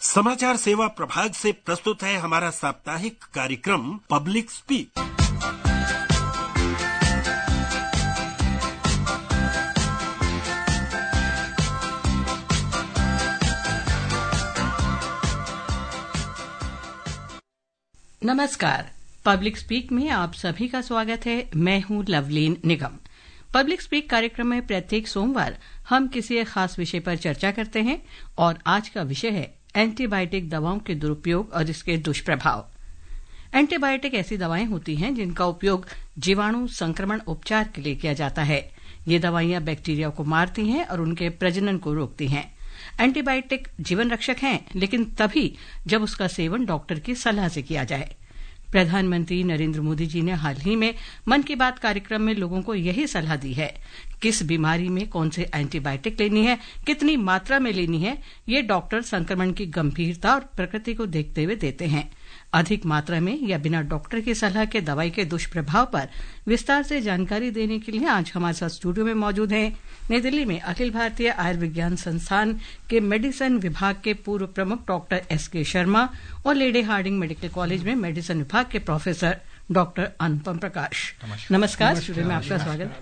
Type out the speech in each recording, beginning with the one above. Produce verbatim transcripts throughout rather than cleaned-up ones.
समाचार सेवा प्रभाग से प्रस्तुत है हमारा साप्ताहिक कार्यक्रम पब्लिक स्पीक। नमस्कार, पब्लिक स्पीक में आप सभी का स्वागत है। मैं हूं लवलीन निगम। पब्लिक स्पीक कार्यक्रम में प्रत्येक सोमवार हम किसी एक खास विषय पर चर्चा करते हैं और आज का विषय है एंटीबायोटिक दवाओं के दुरुपयोग और इसके दुष्प्रभाव। एंटीबायोटिक ऐसी दवाएं होती हैं जिनका उपयोग जीवाणु संक्रमण उपचार के लिए किया जाता है। ये दवाइयां बैक्टीरिया को मारती हैं और उनके प्रजनन को रोकती हैं। एंटीबायोटिक जीवन रक्षक हैं, लेकिन तभी जब उसका सेवन डॉक्टर की सलाह से किया जाए। प्रधानमंत्री नरेंद्र मोदी जी ने हाल ही में मन की बात कार्यक्रम में लोगों को यही सलाह दी है। किस बीमारी में कौन से एंटीबायोटिक लेनी है, कितनी मात्रा में लेनी है, ये डॉक्टर संक्रमण की गंभीरता और प्रकृति को देखते हुए देते हैं। अधिक मात्रा में या बिना डॉक्टर की सलाह के दवाई के दुष्प्रभाव पर विस्तार से जानकारी देने के लिए आज हमारे साथ स्टूडियो में मौजूद हैं नई दिल्ली में अखिल भारतीय आयुर्विज्ञान संस्थान के मेडिसिन विभाग के पूर्व प्रमुख डॉक्टर एस के शर्मा और लेडी हार्डिंग मेडिकल कॉलेज में मेडिसिन विभाग के प्रोफेसर डॉक्टर अनुपम प्रकाश। नमस्कार, स्टूडियो में आपका स्वागत।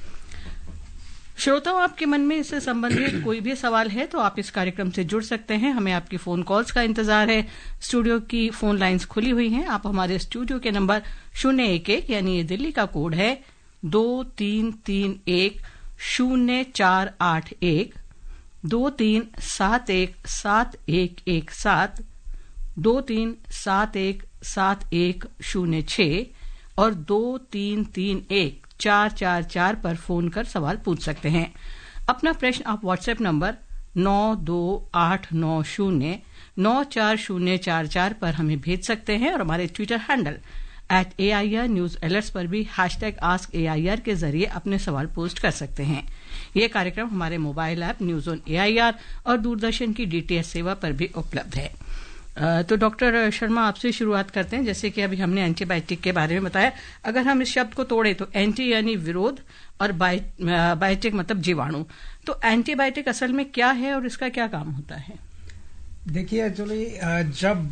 श्रोताओं, आपके मन में इससे संबंधित कोई भी सवाल है तो आप इस कार्यक्रम से जुड़ सकते हैं। हमें आपकी फोन कॉल्स का इंतजार है। स्टूडियो की फोन लाइंस खुली हुई हैं। आप हमारे स्टूडियो के नंबर शून्य एक एक यानी ये दिल्ली का कोड है दो तीन तीन एक शून्य चार आठ एक, दो तीन सात एक सात एक एक सात, दो तीन सात एक सात एक शून्य छह और दो तीन तीन एक चार चार चार पर फोन कर सवाल पूछ सकते हैं। अपना प्रश्न आप व्हाट्सएप नंबर नौ दो आठ नौ शून्य नौ चार शून्य चार चार पर हमें भेज सकते हैं और हमारे Twitter handle at A I R news alerts पर भी hashtag ask A I R के जरिए अपने सवाल पोस्ट कर सकते हैं। ये कार्यक्रम हमारे mobile app news on A I R और दूरदर्शन की डी टी एच सेवा पर भी उपलब्ध है। तो डॉक्टर शर्मा, आपसे शुरुआत करते हैं। जैसे कि अभी हमने एंटीबायोटिक के बारे में बताया, अगर हम इस शब्द को तोड़े तो एंटी यानी विरोध और बायोटिक मतलब जीवाणु। तो एंटीबायोटिक असल में क्या है और इसका क्या काम होता है? देखिए, एक्चुअली जब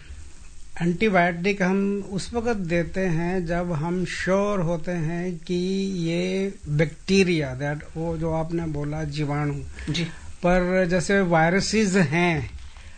एंटीबायोटिक हम उस वक्त देते हैं जब हम श्योर होते हैं कि ये बैक्टीरिया दैट वो जो आपने बोला जीवाणु जी, पर जैसे वायरसेस हैं,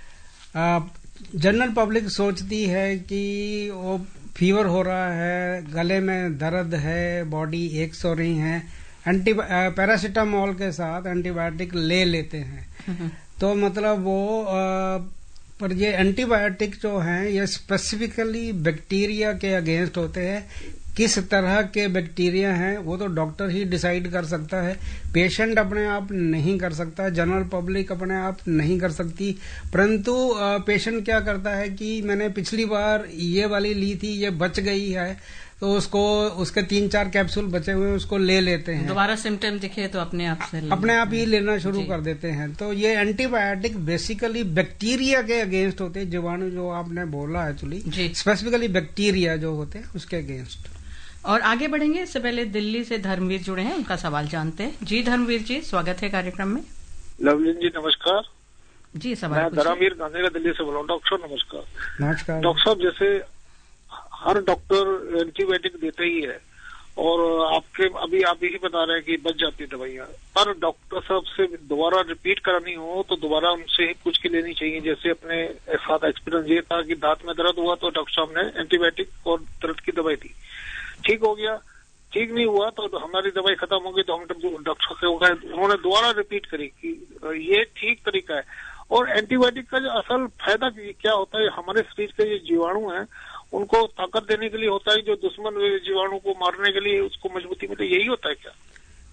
जनरल पब्लिक सोचती है कि वो फीवर हो रहा है, गले में दर्द है, बॉडी एक्स हो रही है, एंटी पैरासीटामोल के साथ एंटीबायोटिक ले लेते हैं। तो मतलब वो आ, पर ये एंटीबायोटिक जो हैं ये स्पेसिफिकली बैक्टीरिया के अगेंस्ट होते हैं। किस तरह के बैक्टीरिया हैं वो तो डॉक्टर ही डिसाइड कर सकता है, पेशेंट अपने आप नहीं कर सकता, जनरल पब्लिक अपने आप नहीं कर सकती। परंतु पेशेंट क्या करता है कि मैंने पिछली बार ये वाली ली थी, ये बच गई है, तो उसको उसके तीन चार कैप्सूल बचे हुए उसको ले लेते हैं। दोबारा सिम्टम दिखे तो अपने आप से अपने आप ही लेना शुरू कर देते हैं। तो ये एंटीबायोटिक बेसिकली बैक्टीरिया के अगेंस्ट होते हैं। जीवाणु जो आपने बोला एक्चुअली स्पेसिफिकली बैक्टीरिया जो होते हैं उसके अगेंस्ट। और आगे बढ़ेंगे, इससे पहले दिल्ली से धर्मवीर जुड़े हैं, उनका सवाल जानते हैं। जी धर्मवीर जी, स्वागत है कार्यक्रम में। लवलीन जी नमस्कार जी। सवाल मैं धर्मवीर गांधी का दिल्ली से बोल रहा हूँ। डॉक्टर साहब नमस्कार। नमस्कार डॉक्टर साहब, जैसे हर डॉक्टर एंटीबायोटिक देते ही है और आपके अभी आप यही बता रहे हैं कि बच जाती दवाइयाँ, पर डॉक्टर साहब से दोबारा रिपीट करानी हो तो दोबारा उनसे ही पूछ के लेनी चाहिए। जैसे अपने साथ एक्सपीरियंस ये था कि दांत में दर्द हुआ तो डॉक्टर साहब ने एंटीबायोटिक और दर्द की दवाई दी, ठीक हो गया। ठीक नहीं हुआ तो हमारी दवाई खत्म हो गई तो हम डॉक्टर से उन्होंने दोबारा रिपीट करी कि ये ठीक तरीका है। और एंटीबायोटिक का जो असल फायदा क्या होता है, हमारे शरीर के जो जीवाणु हैं उनको ताकत देने के लिए होता है, जो दुश्मन जीवाणु को मारने के लिए उसको मजबूती मिलती, यही होता है क्या?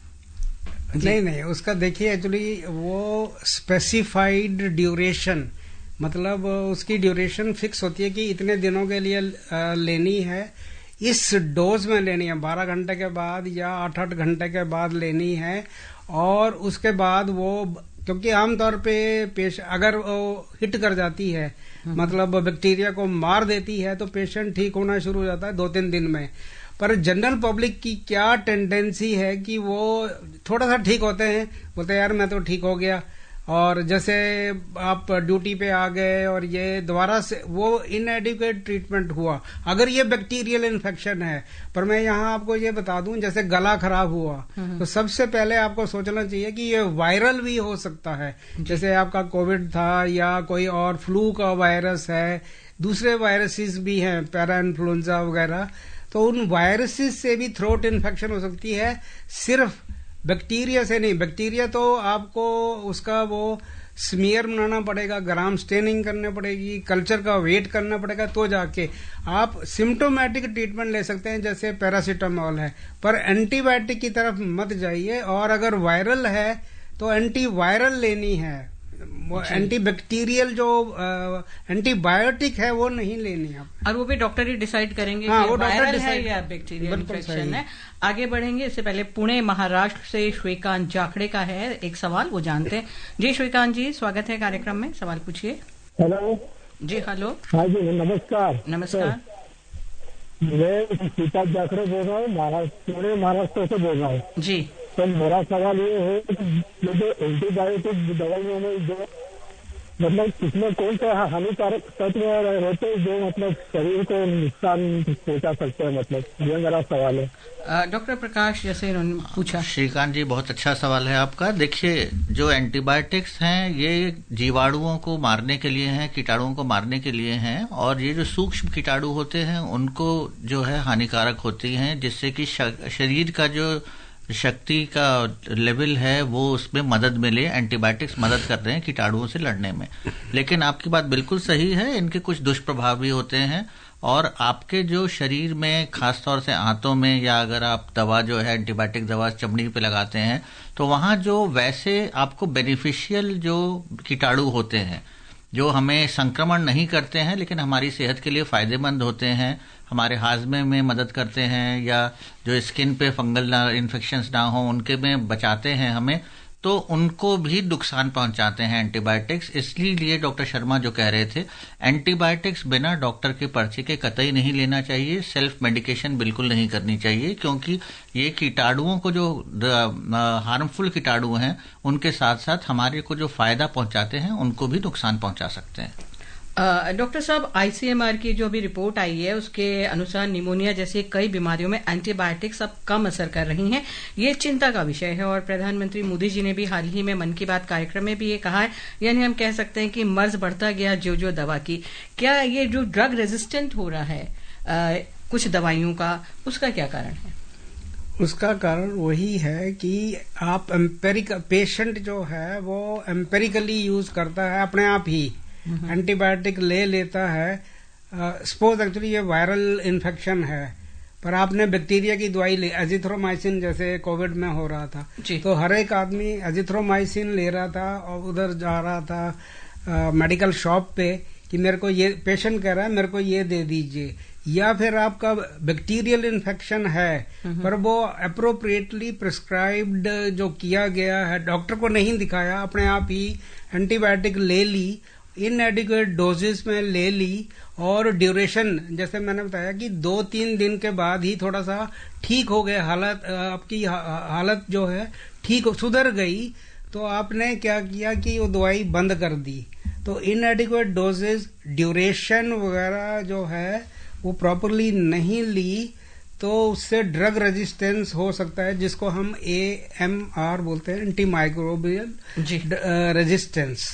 नहीं नहीं, उसका देखिए एक्चुअली वो स्पेसिफाइड ड्यूरेशन, मतलब उसकी ड्यूरेशन फिक्स होती है कि इतने दिनों के लिए लेनी है, इस डोज में लेनी है, बारह घंटे के बाद या आठ आठ घंटे के बाद लेनी है। और उसके बाद वो, क्योंकि आमतौर पे पेश अगर वो हिट कर जाती है, मतलब बैक्टीरिया को मार देती है, तो पेशेंट ठीक होना शुरू हो जाता है दो तीन दिन में। पर जनरल पब्लिक की क्या टेंडेंसी है कि वो थोड़ा सा ठीक होते हैं, बोलते हैं यार मैं तो ठीक हो गया, और जैसे आप ड्यूटी पे आ गए और ये दोबारा से वो इनएडिक्वेट ट्रीटमेंट हुआ, अगर ये बैक्टीरियल इन्फेक्शन है। पर मैं यहाँ आपको ये बता दूं, जैसे गला खराब हुआ तो सबसे पहले आपको सोचना चाहिए कि ये वायरल भी हो सकता है, जैसे आपका कोविड था या कोई और फ्लू का वायरस है, दूसरे वायरसेस भी हैं, पैरा इन्फ्लुएंजा वगैरह, तो उन वायरसेस से भी थ्रोट इन्फेक्शन हो सकती है, सिर्फ बैक्टीरिया से नहीं। बैक्टीरिया तो आपको उसका वो स्मीयर बनाना पड़ेगा, ग्राम स्टेनिंग करनी पड़ेगी, कल्चर का वेट करना पड़ेगा, तो जाके आप सिम्टोमेटिक ट्रीटमेंट ले सकते हैं, जैसे पैरासीटामोल है। पर एंटीबायोटिक की तरफ मत जाइए, और अगर वायरल है तो एंटीवायरल लेनी है, वो एंटीबैक्टीरियल जो एंटीबायोटिक है वो नहीं लेनी आप। और वो भी डॉक्टर ही डिसाइड करेंगे हाँ, कि वो वायरल है या बैक्टीरियल इन्फेक्शन है। आगे बढ़ेंगे, इससे पहले पुणे महाराष्ट्र से श्रीकांत जाखड़े का है एक सवाल, वो जानते हैं। जी श्रीकांत जी, स्वागत है कार्यक्रम में, सवाल पूछिए। हेलो जी। हेलो। हाँ जी, नमस्कार। नमस्कार। मैं श्रीकांत जाखड़े बोल रहा हूँ, महाराष्ट्र, पुणे महाराष्ट्र से बोल रहा हूँ जी। तो मेरा सवाल ये है कि जो एंटीबायोटिक दवाइयों में जो मतलब इसमें कौन सा हानिकारक तत्व होते हैं जो मतलब शरीर को नुकसान पहुंचा सकते हैं, मतलब ये मेरा सवाल है। डॉक्टर प्रकाश, जैसे इन्होंने पूछा। श्रीकांत जी, बहुत अच्छा सवाल है आपका। देखिए, जो एंटीबायोटिक्स हैं ये जीवाणुओं को मारने के लिए हैं, कीटाणुओं को मारने के लिए हैं, और ये जो सूक्ष्म कीटाणु होते हैं उनको जो है हानिकारक होती हैं, जिससे कि शरीर का जो शक्ति का लेवल है वो उसमें मदद मिले। एंटीबायोटिक्स मदद कर रहे हैं कीटाणुओं से लड़ने में। लेकिन आपकी बात बिल्कुल सही है, इनके कुछ दुष्प्रभाव भी होते हैं, और आपके जो शरीर में खासतौर से आंतों में, या अगर आप दवा जो है एंटीबायोटिक दवा चमड़ी पे लगाते हैं तो वहां जो वैसे आपको बेनिफिशियल जो कीटाणु होते हैं जो हमें संक्रमण नहीं करते हैं लेकिन हमारी सेहत के लिए फायदेमंद होते हैं, हमारे हाजमे में मदद करते हैं, या जो स्किन पे फंगल इन्फेक्शंस ना हो उनके में बचाते हैं हमें, तो उनको भी नुकसान पहुंचाते हैं एंटीबायोटिक्स। इसलिए डॉक्टर शर्मा जो कह रहे थे, एंटीबायोटिक्स बिना डॉक्टर के पर्चे के कतई नहीं लेना चाहिए, सेल्फ मेडिकेशन बिल्कुल नहीं करनी चाहिए, क्योंकि ये कीटाणुओं को जो हार्मफुल कीटाणु हैं उनके साथ साथ हमारे को जो फायदा पहुंचाते हैं उनको भी नुकसान पहुंचा सकते हैं। डॉक्टर साहब, आईसीएमआर की जो अभी रिपोर्ट आई है उसके अनुसार निमोनिया जैसी कई बीमारियों में एंटीबायोटिक्स अब कम असर कर रही हैं। ये चिंता का विषय है, और प्रधानमंत्री मोदी जी ने भी हाल ही में मन की बात कार्यक्रम में भी ये कहा है, यानी हम कह सकते हैं कि मर्ज बढ़ता गया जो जो दवा की। क्या ये जो ड्रग रेजिस्टेंट हो रहा है आ, कुछ दवाइयों का, उसका क्या कारण है? उसका कारण वही है कि आप एम्पेरिक पेशेंट जो है वो एम्पेरिकली यूज करता है, अपने आप ही एंटीबायोटिक ले लेता है। सपोज एक्चुअली ये वायरल इन्फेक्शन है, पर आपने बैक्टीरिया की दवाई ली, एजिथ्रोमाइसिन जैसे कोविड में हो रहा था, तो हर एक आदमी एजिथ्रोमाइसिन ले रहा था और उधर जा रहा था मेडिकल शॉप पे कि मेरे को ये, पेशेंट कह रहा है मेरे को ये दे दीजिए। या फिर आपका बैक्टीरियल इन्फेक्शन है पर वो अप्रोप्रिएटली प्रिस्क्राइब्ड जो किया गया है, डॉक्टर को नहीं दिखाया, अपने आप ही एंटीबायोटिक ले ली, इनएडिक्वेट डोजेस में ले ली, और ड्यूरेशन जैसे मैंने बताया कि दो तीन दिन के बाद ही थोड़ा सा ठीक हो गया, हालत आपकी हालत जो है ठीक सुधर गई, तो आपने क्या किया कि वो दवाई बंद कर दी। तो इनएडिक्वेट डोजेस, ड्यूरेशन वगैरह जो है वो प्रॉपरली नहीं ली, तो उससे ड्रग रेजिस्टेंस हो सकता है, जिसको हम ए एम आर बोलते हैं, antimicrobial resistance.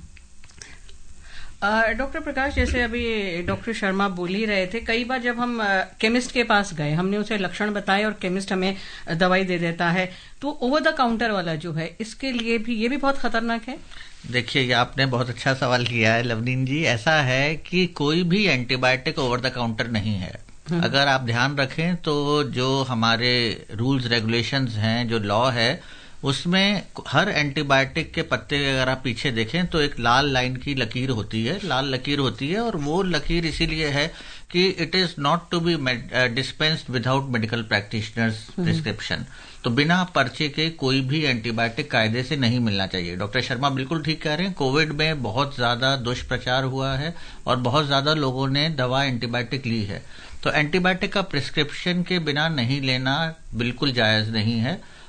Doctor Prakash, जैसे अभी डॉक्टर शर्मा बोल ही रहे थे, कई बार जब हम केमिस्ट के पास गए, हमने उसे लक्षण बताए और केमिस्ट हमें दवाई दे देता है, तो ओवर द काउंटर वाला जो है, इसके लिए भी ये भी बहुत खतरनाक है। देखिए, ये आपने बहुत अच्छा सवाल किया है लवनीन जी। ऐसा है कि कोई भी एंटीबायोटिक ओवर द काउंटर नहीं है। अगर आप ध्यान रखें तो जो हमारे रूल्स रेगुलेशंस हैं, जो लॉ है, उसमें हर एंटीबायोटिक के पत्ते अगर आप पीछे देखें तो एक लाल लाइन की लकीर होती है, लाल लकीर होती है, और वो लकीर इसीलिए है कि it is not to be dispensed without medical practitioners prescription. तो बिना पर्चे के कोई भी एंटीबायोटिक कायदे से नहीं मिलना चाहिए। डॉक्टर शर्मा बिल्कुल ठीक कह रहे हैं, कोविड में बहुत ज्यादा दुष्प्रचार हुआ है और बहुत ज्यादा लोगों ने दवा एंटीबायोटिक ली है। तो एंटीबायोटिक का प्रिस्क्रिप्शन के बिना नहीं लेना बिल्कुल जायज नहीं है।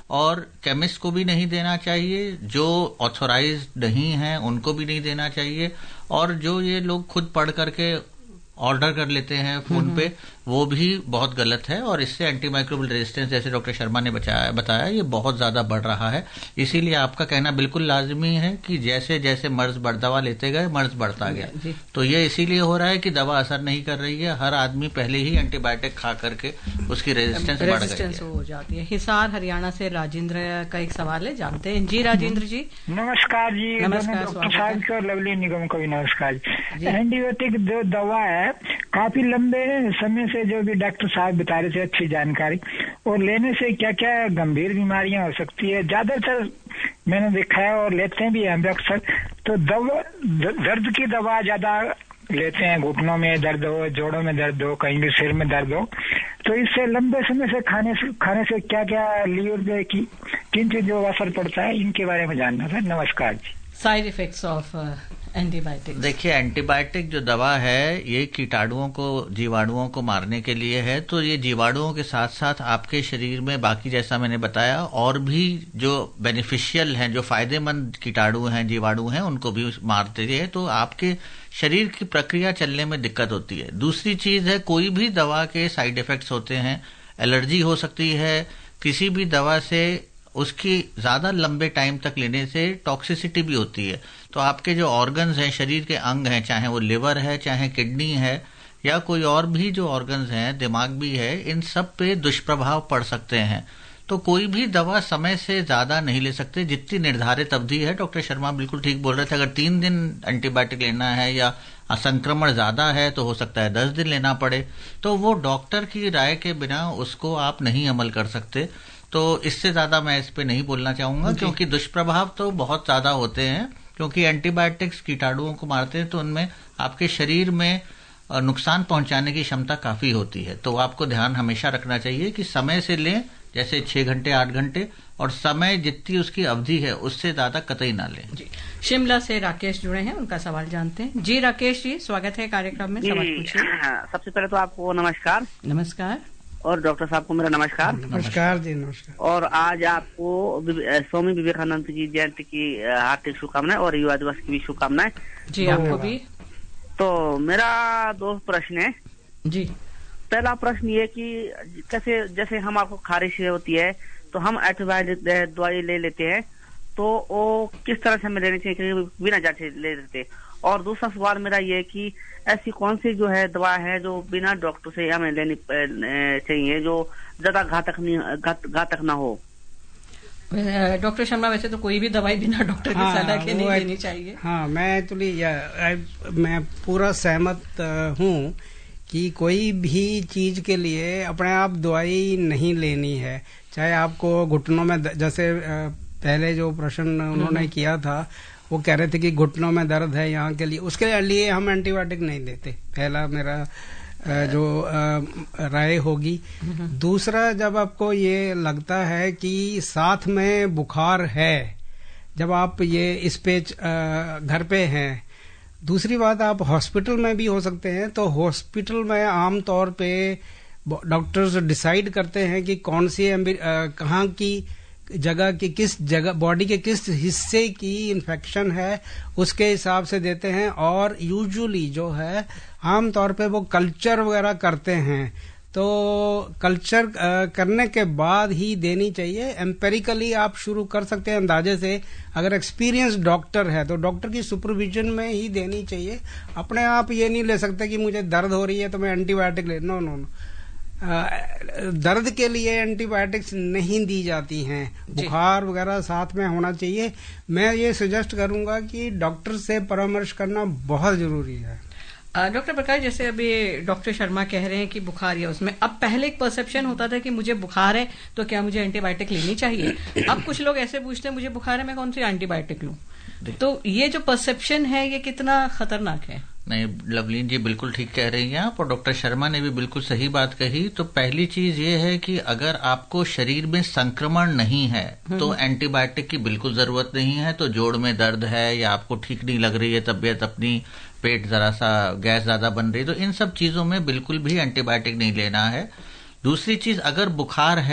और केमिस्ट को भी नहीं देना चाहिए, जो ऑथोराइज्ड नहीं है उनको भी नहीं देना चाहिए, और जो ये लोग खुद पढ़ करके ऑर्डर कर लेते हैं फोन पे, वो भी बहुत गलत है। और इससे एंटीमाइक्रोबियल रेजिस्टेंस, जैसे डॉक्टर शर्मा ने बताया बताया ये बहुत ज्यादा बढ़ रहा है। इसीलिए आपका कहना बिल्कुल लाजमी है कि जैसे जैसे मर्ज बढ़ दवा लेते गए मर्ज बढ़ता गया। तो ये इसीलिए हो रहा है कि दवा असर नहीं कर रही है, हर आदमी पहले ही एंटीबायोटिक खा करके उसकी रेजिस्टेंस बढ़ गई है। हो जाती है। हिसार हरियाणा से राजेंद्र का एक सवाल है, जानते हैं जी। राजेंद्र जी नमस्कार जी। नमस्कार, डॉक्टर साहब को लवली निगम को भी नमस्कार। एंटीबायोटिक जो दवा है काफी लंबे समय से, जो भी डॉक्टर साहब बता रहे थे अच्छी जानकारी, और लेने से क्या क्या गंभीर बीमारियां हो सकती है, ज्यादातर मैंने देखा है और लेते भी हैं अक्सर। तो दवा दर्द की दवा ज्यादा लेते हैं, घुटनों में दर्द हो, जोड़ों में दर्द हो, कहीं भी सिर में दर्द हो, तो इससे लंबे समय से खाने से खाने से क्या क्या लीवर पे की किन चीजों का असर पड़ता है, इनके बारे में जानना था। नमस्कार जी। Side effects of antibiotic. देखिए, एंटीबायोटिक जो दवा है ये कीटाणुओं को, जीवाणुओं को मारने के लिए है। तो ये जीवाणुओं के साथ साथ आपके शरीर में बाकी, जैसा मैंने बताया, और भी जो बेनिफिशियल हैं, जो फायदेमंद कीटाणु हैं, जीवाणु हैं, उनको भी मारते हैं। तो आपके शरीर की प्रक्रिया चलने में दिक्कत होती है। दूसरी चीज है, कोई भी दवा के साइड इफेक्ट्स होते हैं, एलर्जी हो सकती है किसी भी दवा से, उसकी ज्यादा लंबे टाइम तक लेने से टॉक्सिसिटी भी होती है। तो आपके जो ऑर्गन्स हैं, शरीर के अंग हैं, चाहे वो लिवर है, चाहे किडनी है, या कोई और भी जो ऑर्गन्स हैं, दिमाग भी है, इन सब पे दुष्प्रभाव पड़ सकते हैं। तो कोई भी दवा समय से ज्यादा नहीं ले सकते, जितनी निर्धारित अवधि है। डॉक्टर शर्मा बिल्कुल ठीक बोल रहे थे, अगर तीन दिन एंटीबायोटिक लेना है या संक्रमण ज्यादा है तो हो सकता है दस दिन लेना पड़े। तो वो डॉक्टर की राय के बिना उसको आप नहीं अमल कर सकते। तो इससे ज्यादा मैं इस पे नहीं बोलना चाहूंगा, क्योंकि दुष्प्रभाव तो बहुत ज्यादा होते हैं। क्योंकि एंटीबायोटिक्स कीटाणुओं को मारते हैं, तो उनमें आपके शरीर में नुकसान पहुंचाने की क्षमता काफी होती है। तो आपको ध्यान हमेशा रखना चाहिए कि समय से लें, जैसे छह घंटे आठ घंटे, और समय जितनी उसकी अवधि है उससे ज्यादा कतई ना लें। जी। शिमला से राकेश जुड़े हैं, उनका सवाल जानते हैं। जी राकेश जी, स्वागत है कार्यक्रम में, सवाल पूछिए। सबसे पहले तो आपको नमस्कार। नमस्कार। और डॉक्टर साहब को मेरा नमस्कार। नमस्कार जी। नमस्कार। और आज आपको स्वामी विवेकानंद की जयंती की हार्दिक शुभकामनाएं और युवा दिवस की भी शुभकामनाएं। जी, आपको भी। तो मेरा दो प्रश्न है जी। पहला प्रश्न ये कि कैसे, जैसे हम आपको खारिश होती है तो हम एंटीबायोटिक दवाई ले लेते हैं, तो वो किस तरह से हमें लेनी चाहिए, बिना जांच ले लेते। और दूसरा सवाल मेरा ये कि ऐसी कौन सी जो है दवा है जो बिना डॉक्टर से हमें लेनी चाहिए, जो ज्यादा घातक नहीं घातक ना हो। डॉक्टर शर्मा, वैसे तो कोई भी दवाई बिना डॉक्टर की सलाह के नहीं लेनी चाहिए। हाँ, मैं एक्चुअली मैं पूरा सहमत हूँ कि कोई भी चीज के लिए अपने आप दवाई नहीं लेनी है। चाहे आपको घुटनों में, जैसे पहले जो प्रश्न उन्होंने किया था, वो कह रहे थे कि घुटनों में दर्द है, यहाँ के लिए, उसके लिए हम एंटीबायोटिक नहीं देते। पहला मेरा जो राय होगी। दूसरा, जब आपको ये लगता है कि साथ में बुखार है, जब आप ये इस पे घर पे हैं, दूसरी बात आप हॉस्पिटल में भी हो सकते हैं, तो हॉस्पिटल में आमतौर पे डॉक्टर्स डिसाइड करते हैं कि कौन सी कहाँ की जगह की, किस जगह बॉडी के किस हिस्से की इन्फेक्शन है, उसके हिसाब से देते हैं। और यूजुअली जो है आमतौर पे वो कल्चर वगैरह करते हैं, तो कल्चर करने के बाद ही देनी चाहिए। एम्पेरिकली आप शुरू कर सकते हैं अंदाजे से। अगर एक्सपीरियंस डॉक्टर है तो डॉक्टर की सुपरविजन में ही देनी चाहिए। अपने आप ये नहीं ले सकते कि मुझे दर्द हो रही है तो मैं एंटीबायोटिक ले, नो नो नो। दर्द के लिए एंटीबायोटिक्स नहीं दी जाती हैं, बुखार वगैरह साथ में होना चाहिए। मैं ये सजेस्ट करूंगा कि डॉक्टर से परामर्श करना बहुत जरूरी है। डॉक्टर प्रकाश, जैसे अभी डॉक्टर शर्मा कह रहे हैं कि बुखार है, उसमें अब पहले एक परसेप्शन होता था कि मुझे बुखार है तो क्या मुझे एंटीबायोटिक लेनी चाहिए। अब कुछ लोग ऐसे पूछते हैं मुझे बुखार है, मैं कौन सी एंटीबायोटिक लूं। तो ये जो परसेप्शन है ये कितना खतरनाक है। नहीं, लवलीन जी बिल्कुल ठीक कह रही हैं आप, और डॉक्टर शर्मा ने भी बिल्कुल सही बात कही। तो पहली चीज ये है कि अगर आपको शरीर में संक्रमण नहीं है तो एंटीबायोटिक की बिल्कुल जरूरत नहीं है। तो जोड़ में दर्द है या आपको ठीक नहीं लग रही है तबीयत अपनी, पेट जरा सा गैस ज्यादा बन रही है, तो इन सब चीजों में बिल्कुल भी एंटीबायोटिक नहीं लेना है। दूसरी चीज, अगर बुखार है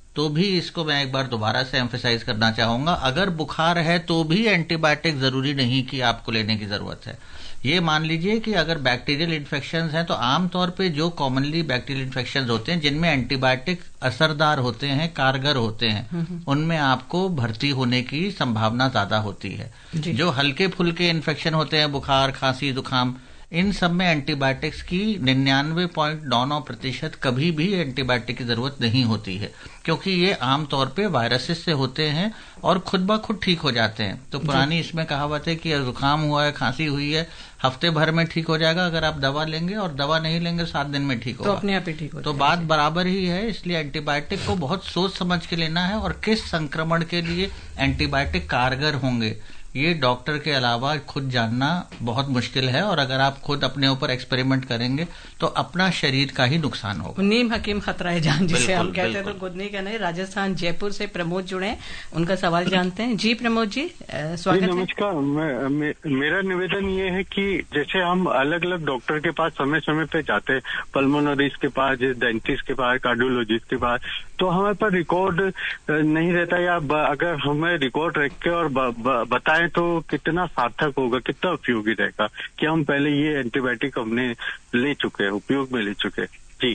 तो भी इसको मैं एक बार दोबारा से एम्फेसाइज करना चाहूंगा, अगर बुखार है तो भी एंटीबायोटिक जरूरी नहीं कि आपको लेने की जरूरत है। ये मान लीजिए कि अगर बैक्टीरियल इन्फेक्शंस हैं तो आमतौर पे जो कॉमनली बैक्टीरियल इन्फेक्शंस होते हैं जिनमें एंटीबायोटिक असरदार होते हैं, कारगर होते हैं, उनमें आपको भर्ती होने की संभावना ज्यादा होती है। जो हल्के फुल्के इन्फेक्शन होते हैं, बुखार, खांसी, जुकाम, इन सब में एंटीबायोटिक्स की निन्यानवे पॉइंट नौ नौ प्रतिशत कभी भी एंटीबायोटिक की जरूरत नहीं होती है, क्योंकि ये आमतौर पे वायरसेस से होते हैं और खुद ब खुद ठीक हो जाते हैं। तो पुरानी इसमें कहावत है कि जुकाम हुआ है, खांसी हुई है, हफ्ते भर में ठीक हो जाएगा अगर आप दवा लेंगे, और दवा नहीं लेंगे सात दिन में ठीक होगा, तो अपने आप ही ठीक हो। तो बात बराबर ही है। इसलिए एंटीबायोटिक को बहुत सोच समझ के लेना है, और किस संक्रमण के लिए एंटीबायोटिक कारगर होंगे ये डॉक्टर के अलावा खुद जानना बहुत मुश्किल है, और अगर आप खुद अपने ऊपर एक्सपेरिमेंट करेंगे तो अपना शरीर का ही नुकसान होगा। नीम हकीम खतरा है जान जिसे हम कहते हैं, तो गुदनी का नहीं। राजस्थान जयपुर से प्रमोद जुड़े, उनका सवाल जानते हैं। जी प्रमोद जी, स्वागत है। नमस्कार। मे, मेरा निवेदन ये है कि जैसे हम अलग अलग डॉक्टर के पास समय समय पे जाते हैं, पल्मोनरिस्ट के पास, डेंटिस्ट के पास, कार्डियोलॉजिस्ट के पास, तो हमारे पास रिकॉर्ड नहीं रहता, या अगर हमें रिकॉर्ड रख के और ब, ब, बताएं तो कितना सार्थक होगा, कितना उपयोगी रहेगा कि हम पहले ये एंटीबायोटिक हमने ले चुके हैं, उपयोग में ले चुके हैं। जी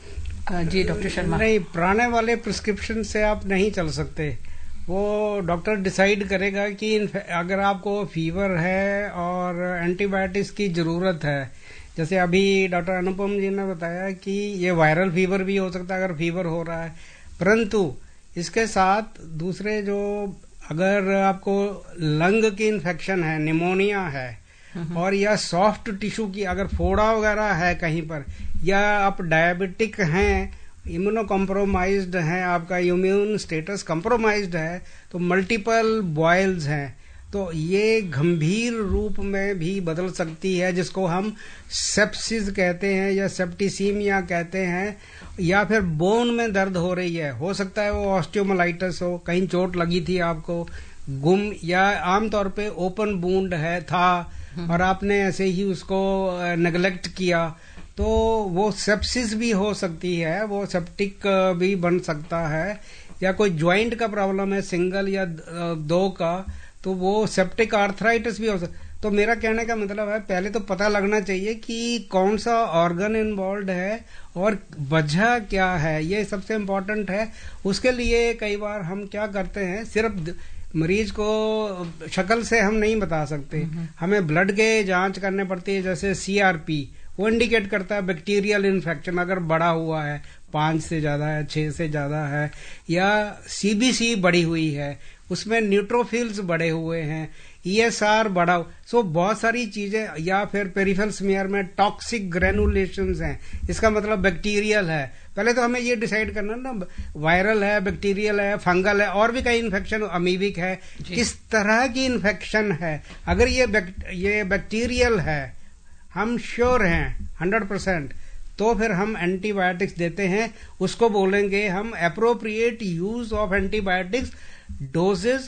जी डॉक्टर शर्मा। नहीं, पुराने वाले प्रिस्क्रिप्शन से आप नहीं चल सकते। वो डॉक्टर डिसाइड करेगा कि अगर आपको फीवर है और एंटीबायोटिक्स की जरूरत है, जैसे अभी डॉक्टर अनुपम जी ने बताया कि ये वायरल फीवर भी हो सकता है अगर फीवर हो रहा है, परंतु इसके साथ दूसरे जो अगर आपको लंग की इन्फेक्शन है, निमोनिया है, और या सॉफ्ट टिश्यू की अगर फोड़ा वगैरह है कहीं पर, या आप डायबिटिक हैं, इम्यूनो कॉम्प्रोमाइज्ड हैं, आपका इम्यून स्टेटस कॉम्प्रोमाइज्ड है, तो मल्टीपल बॉयल्स हैं, तो ये गंभीर रूप में भी बदल सकती है, जिसको हम सेप्सिस कहते हैं या सेप्टिसीमिया कहते हैं, या फिर बोन में दर्द हो रही है, हो सकता है वो ऑस्टियोमाइलाइटिस हो, कहीं चोट लगी थी आपको, गुम, या आमतौर पे ओपन वुंड है था और आपने ऐसे ही उसको नेग्लेक्ट किया, तो वो सेप्सिस भी हो सकती है, वो सेप्टिक भी बन सकता है, या कोई ज्वाइंट का प्रॉब्लम है सिंगल या दो का, तो वो सेप्टिक आर्थराइटिस भी हो सकता। तो मेरा कहने का मतलब है पहले तो पता लगना चाहिए कि कौन सा ऑर्गन इन्वॉल्व है और वजह क्या है, ये सबसे इम्पोर्टेंट है। उसके लिए कई बार हम क्या करते हैं, सिर्फ मरीज को शक्ल से हम नहीं बता सकते, हमें ब्लड के जांच करने पड़ती है, जैसे सीआरपी, वो इंडिकेट करता है बैक्टीरियल इन्फेक्शन अगर बढ़ा हुआ है, पांच से ज्यादा है, छह से ज्यादा है, या सीबीसी बढ़ी हुई है, उसमें न्यूट्रोफिल्स बढ़े हुए हैं, ईएसआर बढ़ा, सो बहुत सारी चीजें, या फिर पेरिफेरल स्मीयर में टॉक्सिक ग्रेनुलेशंस हैं, इसका मतलब बैक्टीरियल है। पहले तो हमें ये डिसाइड करना ना, वायरल है, बैक्टीरियल है, फंगल है, और भी कई इन्फेक्शन, अमीबिक है, किस तरह की इन्फेक्शन है। अगर ये ये बैक्टीरियल है, हम श्योर हैं हंड्रेड परसेंट, तो फिर हम एंटीबायोटिक्स देते हैं। उसको बोलेंगे हम appropriate use of antibiotics, dosages,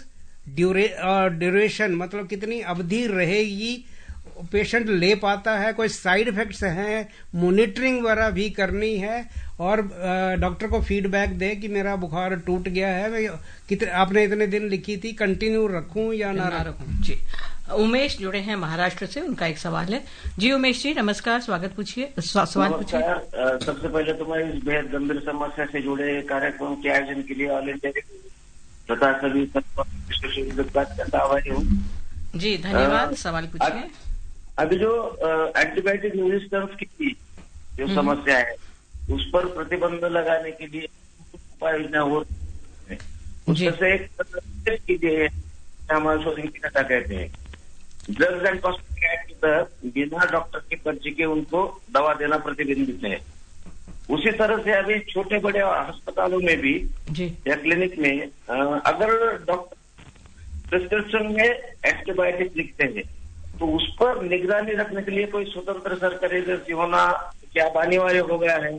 duration, मतलब कितनी अवधि रहेगी, पेशेंट ले पाता है, कोई साइड इफेक्ट्स हैं, मॉनिटरिंग वगैरह भी करनी है, और डॉक्टर को फीडबैक दे कि मेरा बुखार टूट गया है, कितने आपने इतने दिन लिखी थी, कंटिन्यू रखूं या ना रखूं। जी उमेश जुड़े हैं महाराष्ट्र से, उनका एक सवाल है। जी उमेश जी नमस्कार, स्वागत पूछिए, सवाल पूछिए। सबसे पहले तो मैं इस बेहद गंभीर समस्या से जुड़े कार्यक्रम के आयोजन के लिए ऑल इंडिया तथा सभी करता हुआ हूँ। जी धन्यवाद, सवाल पूछिए। अभी जो एंटीबायोटिक रेजिस्टेंस की जो समस्या है उस पर प्रतिबंध लगाने के लिए उपाय योजना हो, उससे एक कीजिए, हमारे शोधकर्ता कहते हैं ड्रग्स एंड कॉस्मेटिक एक्ट के तहत बिना डॉक्टर की पर्ची के उनको दवा देना प्रतिबंधित है। उसी तरह से अभी छोटे बड़े अस्पतालों में भी या क्लिनिक में अगर डॉक्टर प्रिस्क्रिप्शन में एंटीबायोटिक लिखते हैं तो उस पर निगरानी रखने के लिए कोई स्वतंत्र सरकारी एजेंसी होना क्या अनिवार्य हो गया है,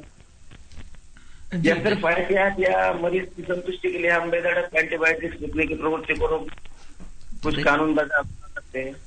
या सिर्फ एहतियात या मरीज की संतुष्टि के लिए हम बेधड़क एंटीबायोटिक्स लिखने की प्रवृत्ति को कुछ कानून बजा सकते हैं।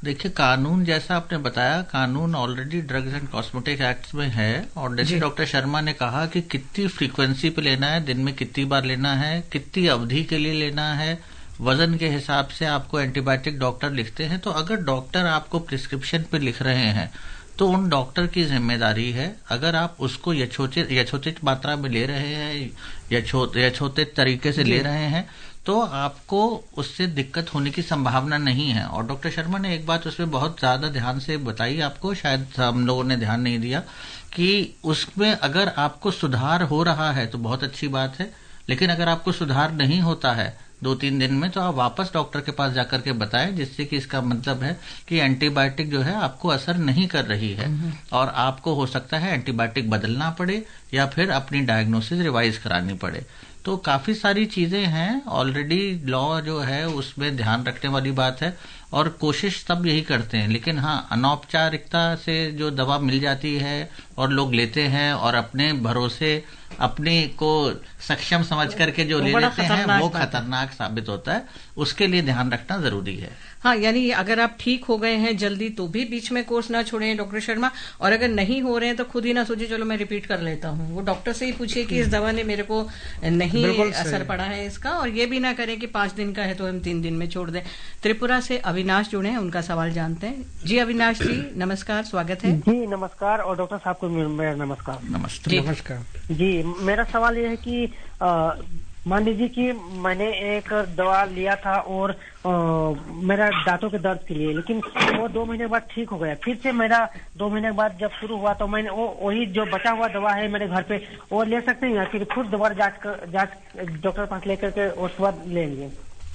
देखिए, कानून जैसा आपने बताया, कानून already drugs and cosmetic act में है, और जैसे डॉक्टर शर्मा ने कहा कि कितनी फ्रीक्वेंसी पे लेना है, दिन में कितनी बार लेना है, कितनी अवधि के लिए लेना है, वजन के हिसाब से आपको एंटीबायोटिक डॉक्टर लिखते हैं। तो अगर डॉक्टर आपको प्रिस्क्रिप्शन पे लिख रहे हैं तो उन डॉक्टर की जिम्मेदारी है, अगर आप उसको यथोचित यथोचित मात्रा में ले रहे हैं, यथोचित तरीके से ले रहे हैं, तो आपको उससे दिक्कत होने की संभावना नहीं है। और डॉक्टर शर्मा ने एक बात उसमें बहुत ज्यादा ध्यान से बताई, आपको शायद हम लोगों ने ध्यान नहीं दिया, कि उसमें अगर आपको सुधार हो रहा है तो बहुत अच्छी बात है, लेकिन अगर आपको सुधार नहीं होता है दो तीन दिन में, तो आप वापस डॉक्टर के पास जाकर के बताएं, जिससे कि इसका मतलब है कि एंटीबायोटिक जो है आपको असर नहीं कर रही है, और आपको हो सकता है एंटीबायोटिक बदलना पड़े या फिर अपनी डायग्नोसिस रिवाइज करानी पड़े। तो काफी सारी चीजें हैं, ऑलरेडी लॉ जो है उसमें ध्यान रखने वाली बात है, और कोशिश सब यही करते हैं। लेकिन हाँ, अनौपचारिकता से जो दवा मिल जाती है और लोग लेते हैं और अपने भरोसे अपने को सक्षम समझ करके जो ले लेते हैं, वो खतरनाक साबित होता है। उसके लिए ध्यान रखना जरूरी है। हाँ, यानी अगर आप ठीक हो गए हैं जल्दी तो भी बीच में कोर्स ना छोड़ें डॉक्टर शर्मा, और अगर नहीं हो रहे हैं तो खुद ही ना सोचे चलो मैं रिपीट कर लेता हूँ। वो डॉक्टर से ही पूछिए कि इस दवा ने मेरे को नहीं असर पड़ा है इसका, और ये भी ना करें कि पांच दिन का है तो हम तीन दिन में छोड़ दें। त्रिपुरा से अविनाश जुड़े हैं, उनका सवाल जानते हैं। जी अविनाश जी, नमस्कार, स्वागत है। जी नमस्कार, और डॉक्टर साहब को मेरा नमस्कार। नमस्ते। नमस्कार जी, मेरा सवाल ये है कि मान लीजिए कि मैंने एक दवा लिया था और आ, मेरा दांतों के दर्द के लिए, लेकिन वो दो महीने बाद ठीक हो गया। फिर से मेरा दो महीने बाद जब शुरू हुआ तो मैंने वो वही जो बचा हुआ दवा है मेरे घर पे, वो ले सकते हैं या फिर खुद दोबारा जांच कर जांच डॉक्टर के पास लेकर के उसके बाद लेंगे?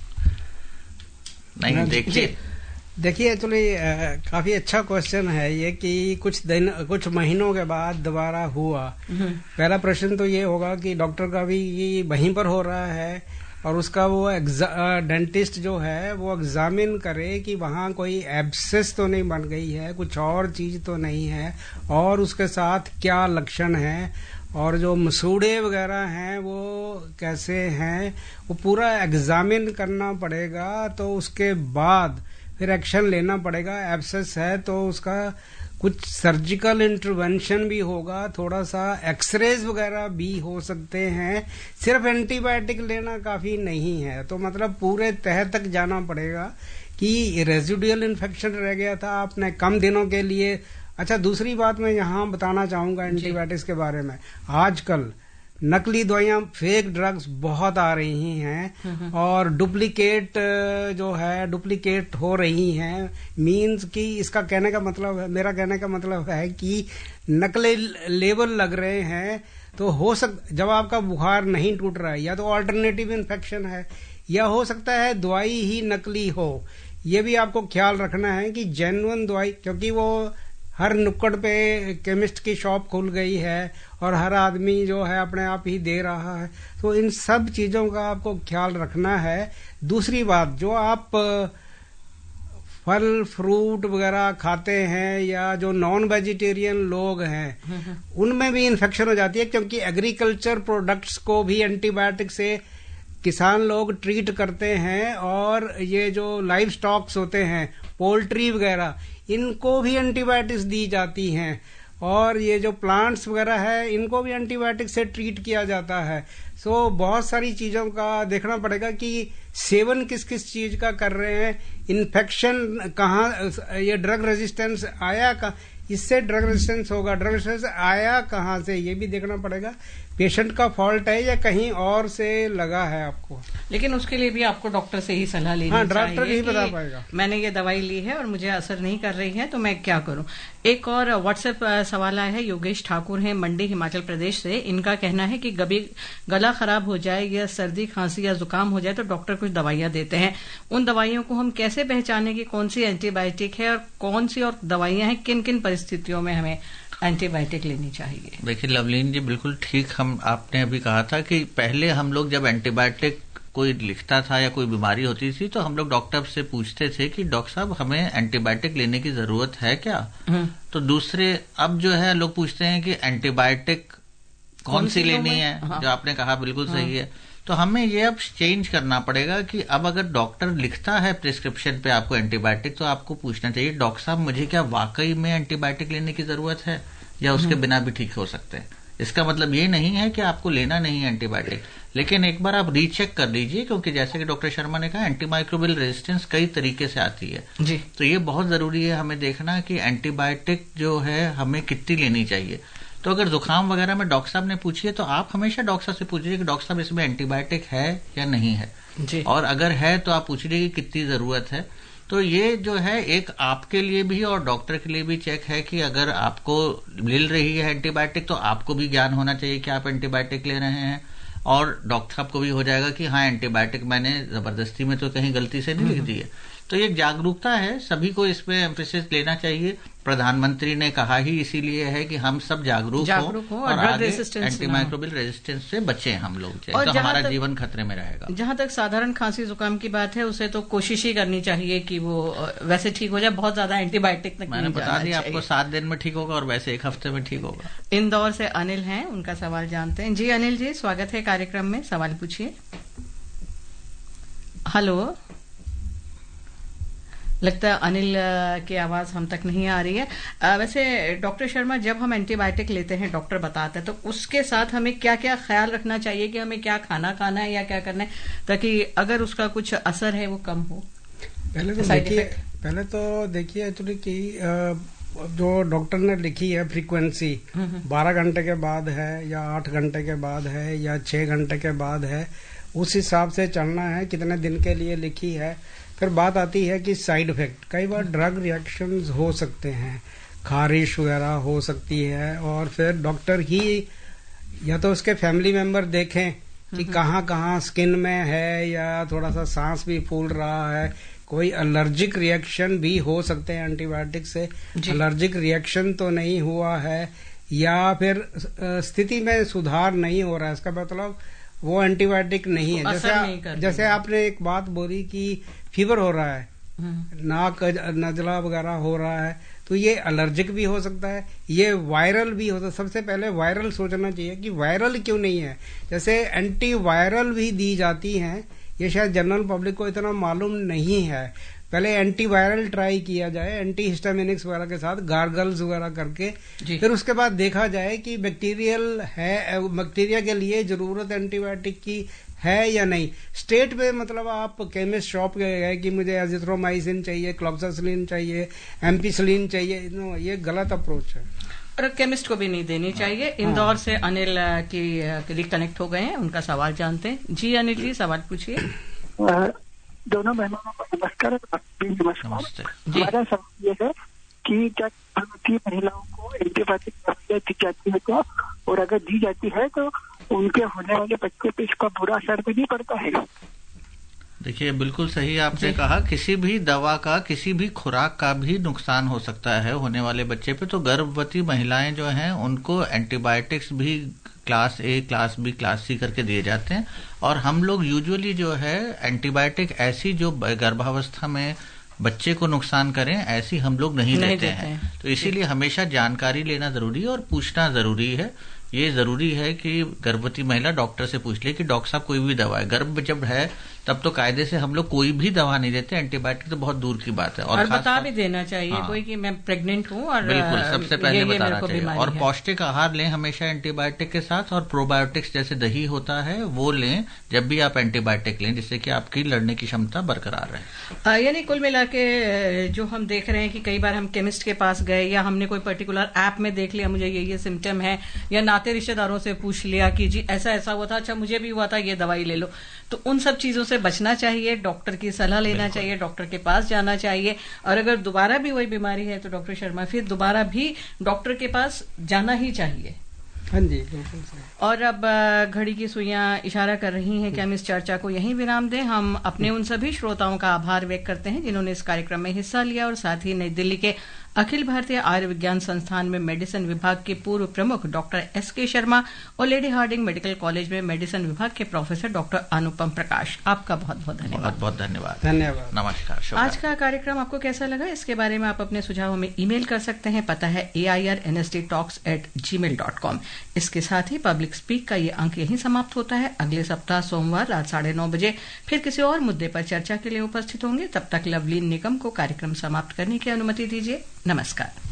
नहीं, देखिए देखिए एक्चुअली काफी अच्छा क्वेश्चन है ये, कि कुछ दिन कुछ महीनों के बाद दोबारा हुआ। पहला प्रश्न तो ये होगा कि डॉक्टर का भी वहीं पर हो रहा है, और उसका वो डेंटिस्ट जो है वो एग्जामिन करे कि वहाँ कोई एब्सेस तो नहीं बन गई है, कुछ और चीज तो नहीं है, और उसके साथ क्या लक्षण है, और जो मसूड़े वगैरह हैं वो कैसे हैं, वो पूरा एग्जामिन करना पड़ेगा। तो उसके बाद फिर एक्शन लेना पड़ेगा। एब्सेस है तो उसका कुछ सर्जिकल इंटरवेंशन भी होगा, थोड़ा सा एक्सरेज वगैरह भी हो सकते हैं। सिर्फ एंटीबायोटिक लेना काफी नहीं है, तो मतलब पूरे तह तक जाना पड़ेगा कि रेजिडुअल इन्फेक्शन रह गया था आपने कम दिनों के लिए। अच्छा, दूसरी बात मैं यहाँ बताना चाहूंगा एंटीबायोटिक्स के बारे में। आजकल नकली दवाइयां, फेक ड्रग्स बहुत आ रही हैं, और डुप्लीकेट जो है डुप्लीकेट हो रही हैं। मींस कि इसका कहने का मतलब है, मेरा कहने का मतलब है कि नकली लेबल लग रहे हैं। तो हो सक जब आपका बुखार नहीं टूट रहा है, या तो ऑल्टरनेटिव इन्फेक्शन है, या हो सकता है दवाई ही नकली हो। ये भी आपको ख्याल रखना है कि जेन्युइन दवाई, क्योंकि वो हर नुक्कड़ पे केमिस्ट की शॉप खुल गई है और हर आदमी जो है अपने आप ही दे रहा है, तो इन सब चीजों का आपको ख्याल रखना है। दूसरी बात, जो आप फल फ्रूट वगैरह खाते हैं या जो नॉन वेजिटेरियन लोग हैं, उनमें भी इन्फेक्शन हो जाती है, क्योंकि एग्रीकल्चर प्रोडक्ट्स को भी एंटीबायोटिक से किसान लोग ट्रीट करते हैं, और ये जो लाइव स्टॉक्स होते हैं पोल्ट्री वगैरह, इनको भी एंटीबायोटिक्स दी जाती हैं, और ये जो प्लांट्स वगैरह है इनको भी एंटीबायोटिक से ट्रीट किया जाता है। सो बहुत सारी चीजों का देखना पड़ेगा कि सेवन किस किस चीज का कर रहे हैं, इन्फेक्शन कहाँ, ये ड्रग रेजिस्टेंस आया कहाँ, इससे ड्रग रेजिस्टेंस होगा, ड्रग रेजिस्टेंस आया कहाँ से, ये भी देखना पड़ेगा। पेशेंट का फॉल्ट है या कहीं और से लगा है आपको, लेकिन उसके लिए भी आपको डॉक्टर से ही सलाह लेनी हाँ, चाहिए। डॉक्टर ही बता पाएगा मैंने ये दवाई ली है और मुझे असर नहीं कर रही है तो मैं क्या करूं। एक और व्हाट्सएप सवाल आया है, योगेश ठाकुर हैं मंडी हिमाचल प्रदेश से। इनका कहना है कि कभी गला खराब हो जाए या सर्दी खांसी या जुकाम हो जाए तो डॉक्टर कुछ दवाइयां देते हैं, उन दवाइयों को हम कैसे पहचाने कि कौन सी एंटीबायोटिक है और कौन सी और दवाइयां हैं, किन किन परिस्थितियों में हमें एंटीबायोटिक लेनी चाहिए? देखिए लवलीन जी, बिल्कुल ठीक हम आपने अभी कहा था कि पहले हम लोग जब एंटीबायोटिक कोई लिखता था या कोई बीमारी होती थी तो हम लोग डॉक्टर से पूछते थे कि डॉक्टर साहब हमें एंटीबायोटिक लेने की जरूरत है क्या। तो दूसरे अब जो है लोग पूछते हैं कि एंटीबायोटिक कौन सी लेनी है, हाँ। जो आपने कहा बिल्कुल हाँ। सही है। तो हमें ये अब चेंज करना पड़ेगा कि अब अगर डॉक्टर लिखता है प्रिस्क्रिप्शन पे आपको एंटीबायोटिक, तो आपको पूछना चाहिए डॉक्टर साहब मुझे क्या वाकई में एंटीबायोटिक लेने की जरूरत है या उसके बिना भी ठीक हो सकते हैं। इसका मतलब ये नहीं है कि आपको लेना नहीं है एंटीबायोटिक, लेकिन एक बार आप रीचेक कर लीजिए, क्योंकि जैसे कि डॉक्टर शर्मा ने कहा एंटीमाइक्रोबियल रेजिस्टेंस कई तरीके से आती है जी। तो ये बहुत जरूरी है हमें देखना कि एंटीबायोटिक जो है हमें कितनी लेनी चाहिए। तो अगर जुकाम वगैरह में डॉक्टर साहब ने पूछिए तो आप हमेशा डॉक्टर साहब से पूछिए कि डॉक्टर साहब इसमें एंटीबायोटिक है या नहीं है जी। और अगर है तो आप पूछिए कि कितनी जरूरत है। तो ये जो है एक आपके लिए भी और डॉक्टर के लिए भी चेक है कि अगर आपको मिल रही है एंटीबायोटिक तो आपको भी ज्ञान होना चाहिए कि आप एंटीबायोटिक ले रहे हैं, और डॉक्टर साहब को भी हो जाएगा कि हाँ एंटीबायोटिक मैंने जबरदस्ती में तो कहीं गलती से नहीं लिख दी है। तो ये जागरूकता है, सभी को इसमें एम्फेसिस लेना चाहिए। प्रधानमंत्री ने कहा ही इसीलिए है कि हम सब जागरूक, जागरूक हो और, और आगे एंटीमाइक्रोबियल रेजिस्टेंस से बचें हम लोग, तो हमारा जीवन खतरे में रहेगा। जहां तक साधारण खांसी जुकाम की बात है उसे तो कोशिश ही करनी चाहिए कि वो वैसे ठीक हो जाए, बहुत ज्यादा एंटीबायोटिक तक मैंने बता दिया आपको सात दिन में ठीक होगा और वैसे एक हफ्ते में ठीक होगा। इंदौर से अनिल हैं, उनका सवाल जानते हैं। जी अनिल जी, स्वागत है कार्यक्रम में, सवाल पूछिए। हेलो, लगता है अनिल की आवाज हम तक नहीं आ रही है। आ, वैसे डॉक्टर शर्मा, जब हम एंटीबायोटिक लेते हैं डॉक्टर बताते हैं तो उसके साथ हमें क्या क्या ख्याल रखना चाहिए कि हमें क्या खाना खाना है या क्या करना है ताकि अगर उसका कुछ असर है वो कम हो? पहले तो देखिए पहले तो देखिए एक्चुअली कि जो डॉक्टर ने लिखी है फ्रीक्वेंसी बारह घंटे के बाद है या आठ घंटे के बाद है या छह घंटे के बाद है, उस हिसाब से चलना है, कितने दिन के लिए लिखी है। फिर बात आती है कि साइड इफेक्ट, कई बार ड्रग रिएक्शंस हो सकते हैं, खारिश वगैरह हो सकती है, और फिर डॉक्टर ही या तो उसके फैमिली मेंबर देखें कि कहाँ कहाँ स्किन में है या थोड़ा सा सांस भी फूल रहा है, कोई एलर्जिक रिएक्शन भी हो सकते हैं एंटीबायोटिक से, एलर्जिक रिएक्शन तो नहीं हुआ है, या फिर स्थिति में सुधार नहीं हो रहा है, इसका मतलब वो एंटीबायोटिक नहीं है। जैसे आ, जैसे आपने एक बात बोली कि फीवर हो रहा है, नाक नजला वगैरह हो रहा है, तो ये एलर्जिक भी हो सकता है, ये वायरल भी हो सकता है। सबसे पहले वायरल सोचना चाहिए कि वायरल क्यों नहीं है। जैसे एंटी वायरल भी दी जाती हैं, ये शायद जनरल पब्लिक को इतना मालूम नहीं है। पहले एंटी वायरल ट्राई किया जाए एंटी हिस्टामिनिक्स वगैरह के साथ, गार्गल्स वगैरह करके, फिर उसके बाद देखा जाए कि बैक्टीरियल है, बैक्टीरिया के लिए जरूरत एंटीबायोटिक की है या नहीं। स्टेट में मतलब आप केमिस्ट शॉप गए कि मुझे एजिथ्रोमाइसिन चाहिए, क्लॉक्सासिलिन चाहिए, एम्पिसिलिन चाहिए, नो, ये गलत अप्रोच है और केमिस्ट को भी नहीं देनी चाहिए। इंदौर से अनिल की लिए कनेक्ट हो गए हैं, उनका सवाल जानते हैं। जी अनिल जी, सवाल पूछिए। दोनों मेहमानों को नमस्कार। नमस्कार। हमारा सवाल ये है कि क्या गर्भवती महिलाओं को एंटीबायोटिक दवाइयाँ दी जाती है क्या, और अगर दी जाती है तो उनके होने वाले बच्चे पे इसका बुरा असर भी नहीं पड़ता है? देखिए, बिल्कुल सही आपने कहा, किसी भी दवा का, किसी भी खुराक का भी नुकसान हो सकता है होने वाले बच्चे पे। तो गर्भवती महिलाएं जो हैं उनको एंटीबायोटिक्स भी class A, class B, class C करके दिए जाते हैं, और हम लोग यूजुअली जो है एंटीबायोटिक ऐसी जो गर्भावस्था में बच्चे को नुकसान करें ऐसी हम लोग नहीं, नहीं देते, देते हैं, हैं। तो इसीलिए हमेशा जानकारी लेना जरूरी है और पूछना जरूरी है। ये जरूरी है कि गर्भवती महिला डॉक्टर से पूछ ले कि डॉक्टर साहब कोई भी दवा है, गर्भ जब है तब तो कायदे से हम लोग कोई भी दवा नहीं देते, एंटीबायोटिक तो बहुत दूर की बात है। और, और बता भी देना चाहिए हाँ, कोई कि मैं प्रेग्नेंट हूँ, और बिल्कुल सबसे पहले ये, बताना ये चाहिए। और पौष्टिक आहार लें हमेशा एंटीबायोटिक के साथ, और प्रोबायोटिक्स जैसे दही होता है वो लें जब भी आप एंटीबायोटिक लें, जिससे कि आपकी लड़ने की क्षमता बरकरार रहे। यानी कुल मिला के जो हम देख रहे हैं कि कई बार हम केमिस्ट के पास गए या हमने कोई पर्टिकुलर ऐप में देख लिया मुझे ये ये सिम्टम है, या नाते रिश्तेदारों से पूछ लिया कि जी ऐसा ऐसा हुआ था, अच्छा मुझे भी हुआ था, ये दवाई ले लो, तो उन सब चीजों से बचना चाहिए, डॉक्टर की सलाह लेना चाहिए, डॉक्टर के पास जाना चाहिए, और अगर दोबारा भी वही बीमारी है तो डॉक्टर शर्मा फिर दोबारा भी डॉक्टर के पास जाना ही चाहिए। हाँ जी, बिल्कुल सही। और अब घड़ी की सुइयां इशारा कर रही हैं कि हम इस चर्चा को यहीं विराम दें। हम अपने उन सभी श्रोताओं का आभार व्यक्त करते हैं जिन्होंने इस कार्यक्रम में हिस्सा लिया, और साथ ही नई दिल्ली के अखिल भारतीय आयुर्विज्ञान संस्थान में मेडिसिन विभाग के पूर्व प्रमुख डॉक्टर एस के शर्मा और लेडी हार्डिंग मेडिकल कॉलेज में मेडिसिन विभाग के प्रोफेसर डॉक्टर अनुपम प्रकाश। आपका बहुत बहुत धन्यवाद। बहुत बहुत धन्यवाद। धन्यवाद। नमस्कार। आज का कार्यक्रम आपको कैसा लगा, इसके बारे में आप अपने सुझाव हमें ईमेल कर सकते हैं। पता है A I R N S D talks at G mail dot com. इसके साथ ही पब्लिक स्पीक का ये अंक यहीं समाप्त होता है। अगले सप्ताह सोमवार रात साढ़े नौ बजे फिर किसी और मुद्दे पर चर्चा के लिए उपस्थित होंगे। तब तक लवलीन निगम को कार्यक्रम समाप्त करने की अनुमति दीजिए। नमस्कार।